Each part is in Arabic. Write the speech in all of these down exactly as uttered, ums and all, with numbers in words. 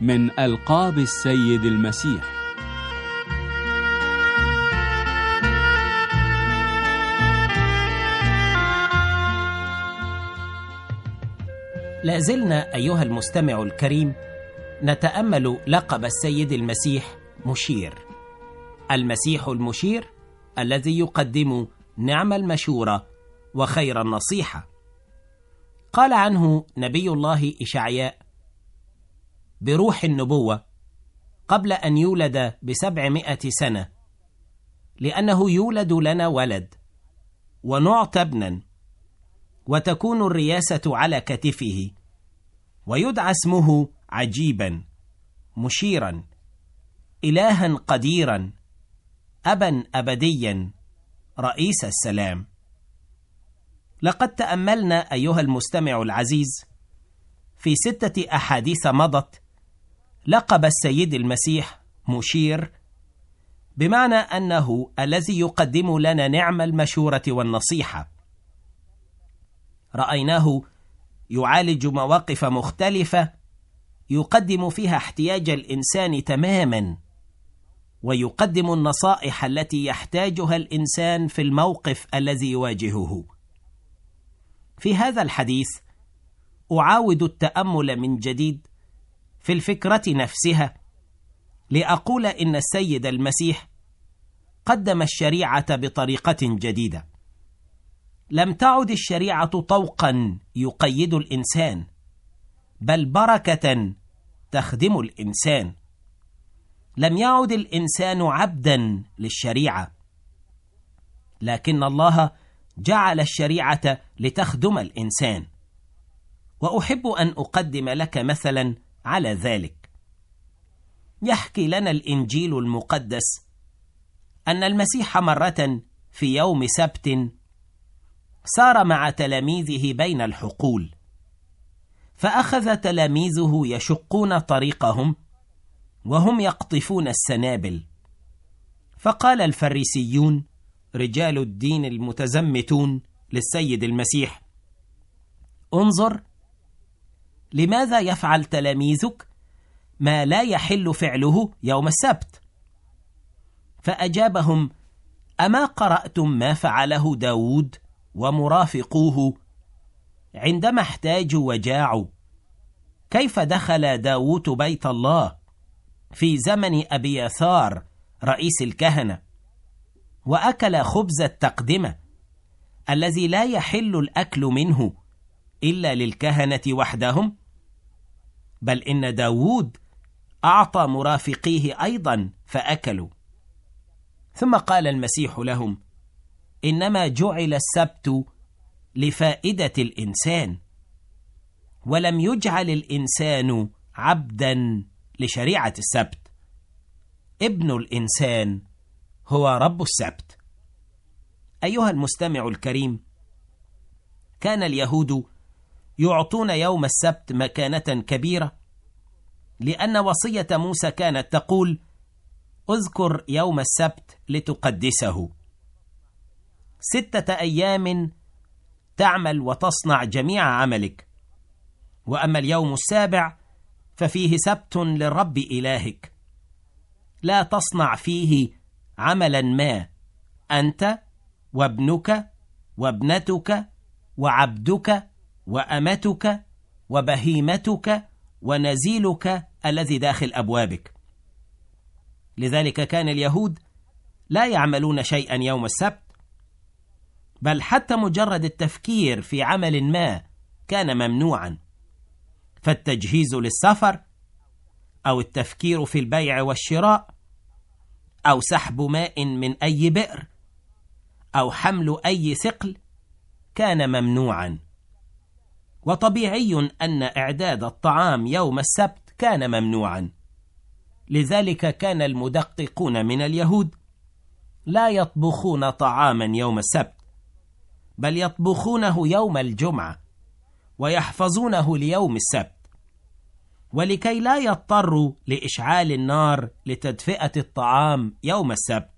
من ألقاب السيد المسيح. لازلنا أيها المستمع الكريم نتأمل لقب السيد المسيح مشير. المسيح المشير الذي يقدم نعم المشورة وخير النصيحة. قال عنه نبي الله إشعياء بروح النبوة قبل أن يولد بسبعمائة سنة: لأنه يولد لنا ولد ونعطى ابنا وتكون الرياسة على كتفه ويدعى اسمه عجيبا، مشيرا، إلها قديرا، أبا أبديا، رئيس السلام. لقد تأملنا أيها المستمع العزيز في ستة أحاديث مضت لقب السيد المسيح مشير، بمعنى أنه الذي يقدم لنا نعم المشورة والنصيحة. رأيناه يعالج مواقف مختلفة يقدم فيها احتياج الإنسان تماما، ويقدم النصائح التي يحتاجها الإنسان في الموقف الذي يواجهه. في هذا الحديث أعاود التأمل من جديد في الفكرة نفسها لأقول إن السيد المسيح قدم الشريعة بطريقة جديدة. لم تعد الشريعة طوقا يقيد الإنسان، بل بركة تخدم الإنسان. لم يعد الإنسان عبدا للشريعة، لكن الله جعل الشريعة لتخدم الإنسان. وأحب أن أقدم لك مثلا على ذلك. يحكي لنا الإنجيل المقدس أن المسيح مرة في يوم سبت سار مع تلاميذه بين الحقول، فأخذ تلاميذه يشقون طريقهم وهم يقطفون السنابل. فقال الفريسيون رجال الدين المتزمتون للسيد المسيح: انظر، لماذا يفعل تلاميذك ما لا يحل فعله يوم السبت؟ فأجابهم: أما قرأتم ما فعله داود ومرافقوه عندما احتاجوا وجاعوا؟ كيف دخل داود بيت الله في زمن أبياثار رئيس الكهنة وأكل خبز التقدمة الذي لا يحل الأكل منه إلا للكهنة وحدهم؟ بل إن داود أعطى مرافقيه أيضا فأكلوا. ثم قال المسيح لهم: إنما جعل السبت لفائدة الإنسان، ولم يجعل الإنسان عبدا لشريعة السبت. ابن الإنسان هو رب السبت. أيها المستمع الكريم، كان اليهود يعطون يوم السبت مكانة كبيرة، لأن وصية موسى كانت تقول: اذكر يوم السبت لتقدسه، ستة أيام تعمل وتصنع جميع عملك، وأما اليوم السابع ففيه سبت للرب إلهك، لا تصنع فيه عملا ما، أنت وابنك وابنتك وعبدك وأمتك وبهيمتك ونزيلك الذي داخل أبوابك. لذلك كان اليهود لا يعملون شيئا يوم السبت، بل حتى مجرد التفكير في عمل ما كان ممنوعا، فالتجهيز للسفر أو التفكير في البيع والشراء أو سحب ماء من أي بئر أو حمل أي ثقل كان ممنوعا. وطبيعي أن إعداد الطعام يوم السبت كان ممنوعا. لذلك كان المدققون من اليهود لا يطبخون طعاما يوم السبت، بل يطبخونه يوم الجمعة ويحفظونه ليوم السبت، ولكي لا يضطروا لإشعال النار لتدفئة الطعام يوم السبت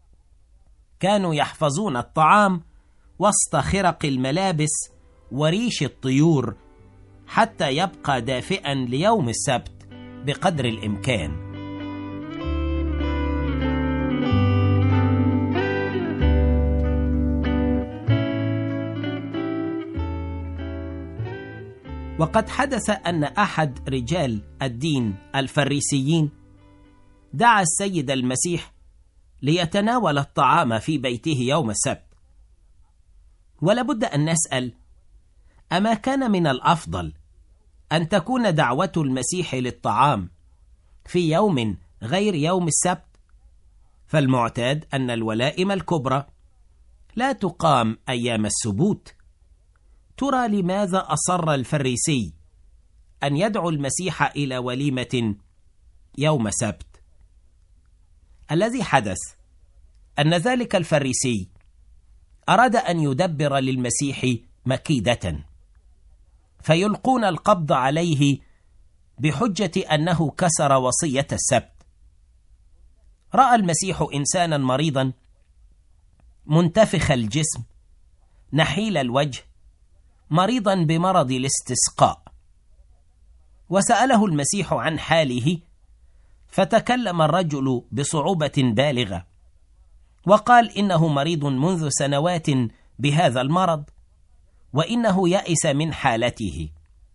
كانوا يحفظون الطعام وسط خرق الملابس وريش الطيور حتى يبقى دافئا ليوم السبت بقدر الإمكان. وقد حدث أن أحد رجال الدين الفريسيين دعا السيد المسيح ليتناول الطعام في بيته يوم السبت. ولابد أن نسأل: أما كان من الأفضل أن تكون دعوة المسيح للطعام في يوم غير يوم السبت؟ فالمعتاد أن الولائم الكبرى لا تقام أيام السبوت. ترى لماذا أصر الفريسي أن يدعو المسيح إلى وليمة يوم سبت؟ الذي حدث أن ذلك الفريسي أراد أن يدبر للمسيح مكيدة فيلقون القبض عليه بحجة أنه كسر وصية السبت. رأى المسيح إنسانا مريضا منتفخ الجسم نحيل الوجه مريضا بمرض الاستسقاء، وسأله المسيح عن حاله، فتكلم الرجل بصعوبة بالغة وقال إنه مريض منذ سنوات بهذا المرض، وإنه يئس من حالته.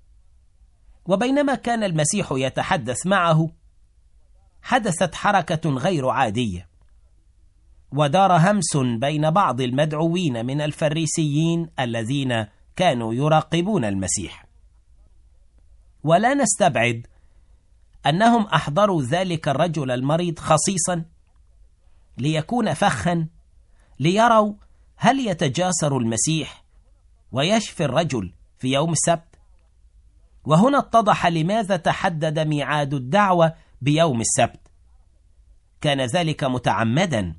وبينما كان المسيح يتحدث معه حدثت حركة غير عادية، ودار همس بين بعض المدعوين من الفريسيين الذين كانوا يراقبون المسيح. ولا نستبعد أنهم أحضروا ذلك الرجل المريض خصيصا ليكون فخا ليروا هل يتجاسر المسيح ويشفي الرجل في يوم السبت. وهنا اتضح لماذا تحدد ميعاد الدعوة بيوم السبت. كان ذلك متعمدا.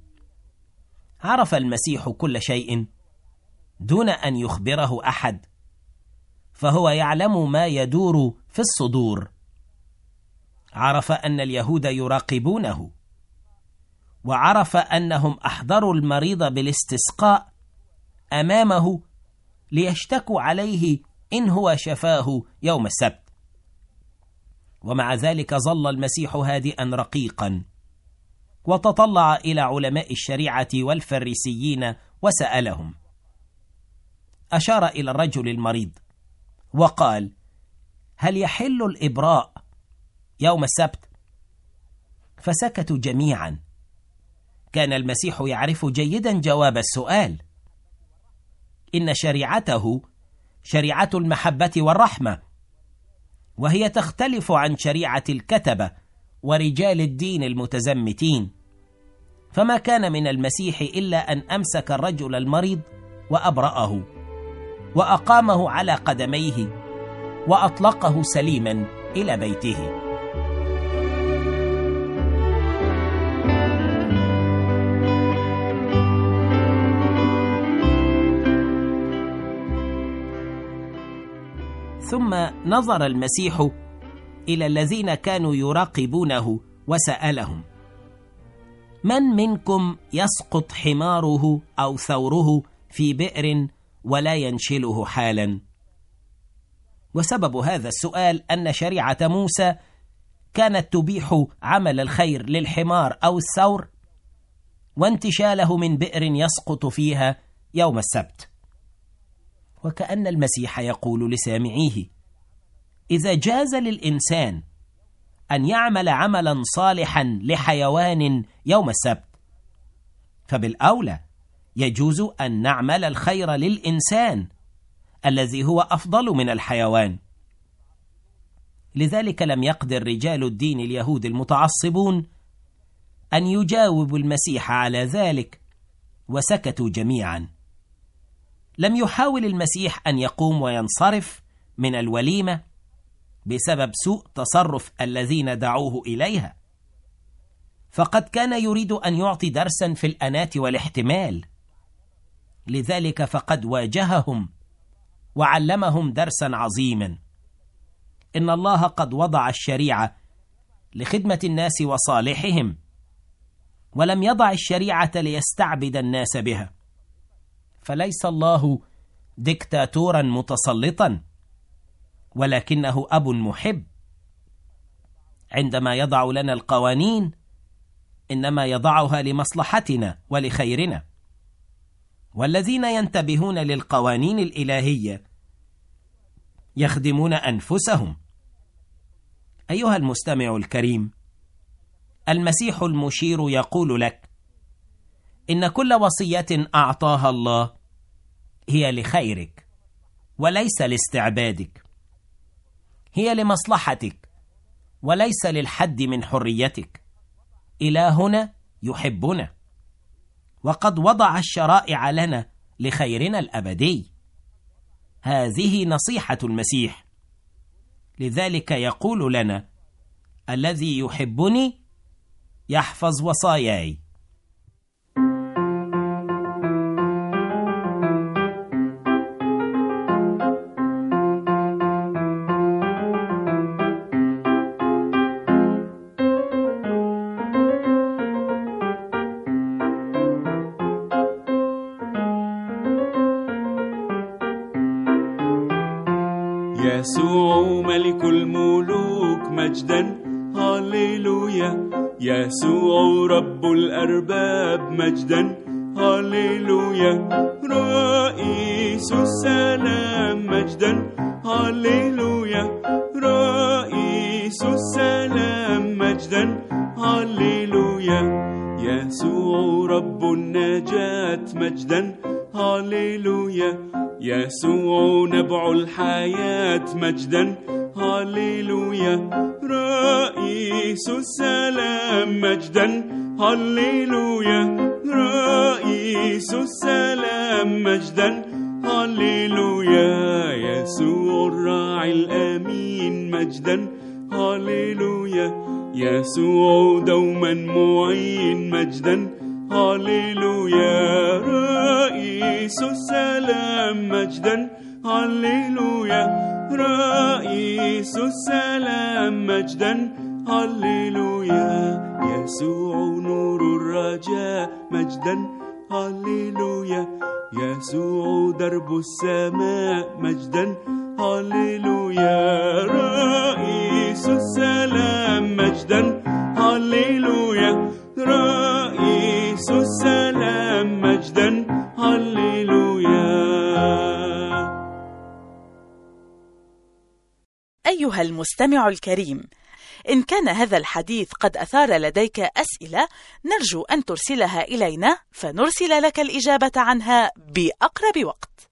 عرف المسيح كل شيء دون أن يخبره أحد، فهو يعلم ما يدور في الصدور. عرف أن اليهود يراقبونه، وعرف أنهم أحضروا المريض بالاستسقاء أمامه ليشتكوا عليه إن هو شفاه يوم السبت. ومع ذلك ظل المسيح هادئا رقيقا، وتطلع إلى علماء الشريعة والفريسيين وسألهم. أشار إلى الرجل المريض وقال: هل يحل الإبراء يوم السبت؟ فسكتوا جميعا. كان المسيح يعرف جيدا جواب السؤال. إن شريعته شريعة المحبة والرحمة، وهي تختلف عن شريعة الكتبة ورجال الدين المتزمتين. فما كان من المسيح إلا أن أمسك الرجل المريض وأبرأه وأقامه على قدميه وأطلقه سليما إلى بيته. ثم نظر المسيح إلى الذين كانوا يراقبونه وسألهم: من منكم يسقط حماره أو ثوره في بئر ولا ينشله حالا؟ وسبب هذا السؤال أن شريعة موسى كانت تبيح عمل الخير للحمار أو الثور وانتشاله من بئر يسقط فيها يوم السبت. وكأن المسيح يقول لسامعيه: إذا جاز للإنسان أن يعمل عملا صالحا لحيوان يوم السبت، فبالأولى يجوز أن نعمل الخير للإنسان الذي هو أفضل من الحيوان. لذلك لم يقدر رجال الدين اليهود المتعصبون أن يجاوبوا المسيح على ذلك، وسكتوا جميعا. لم يحاول المسيح أن يقوم وينصرف من الوليمة بسبب سوء تصرف الذين دعوه إليها، فقد كان يريد أن يعطي درسا في الأنات والاحتمال. لذلك فقد واجههم وعلمهم درسا عظيما. إن الله قد وضع الشريعة لخدمة الناس وصالحهم، ولم يضع الشريعة ليستعبد الناس بها. فليس الله ديكتاتورا متسلطا، ولكنه أب محب. عندما يضع لنا القوانين إنما يضعها لمصلحتنا ولخيرنا، والذين ينتبهون للقوانين الإلهية يخدمون أنفسهم. أيها المستمع الكريم، المسيح المشير يقول لك إن كل وصية أعطاها الله هي لخيرك وليس لاستعبادك، هي لمصلحتك وليس للحد من حريتك. إلهنا يحبنا وقد وضع الشرائع لنا لخيرنا الأبدي. هذه نصيحة المسيح، لذلك يقول لنا: الذي يحبني يحفظ وصاياي. يسوع ملك الملوك مجدا، هاليلويا. يسوع رب الأرباب مجدا، هاليلويا. رئيس السلام مجدا، هاليلويا. رئيس السلام مجدا، هاليلويا. يسوع رب النجاة مجدا، هاليلويا. يسوع نبع الحياة مجدا، هاليلويا. رئيس السلام مجدا، هاليلويا. رئيس السلام مجدا، هاليلويا. يسوع الراعي الأمين مجدا، هاليلويا. يسوع دوما معين مجدا، هاليلويا. رئيس السلام مجدا، هاليلويا. رئيس السلام مجدا، هاليلويا. يسوع نور الرجاء مجدا، هاليلويا. يسوع درب السماء مجدا، هاليلويا. رئيس السلام مجدا، هاليلويا. رئيس السلام مجدا، هاليلويا. أيها المستمع الكريم، إن كان هذا الحديث قد أثار لديك أسئلة نرجو أن ترسلها إلينا فنرسل لك الإجابة عنها بأقرب وقت.